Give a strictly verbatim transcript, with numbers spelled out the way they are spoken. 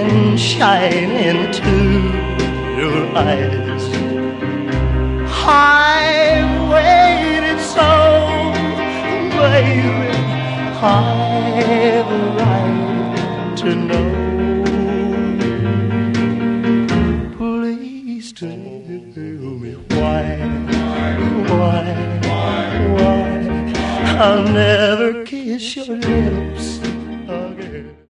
can shine into your eyes. I've waited so, baby, I've a right to know. Please tell me why, why, why I'll never kiss your lips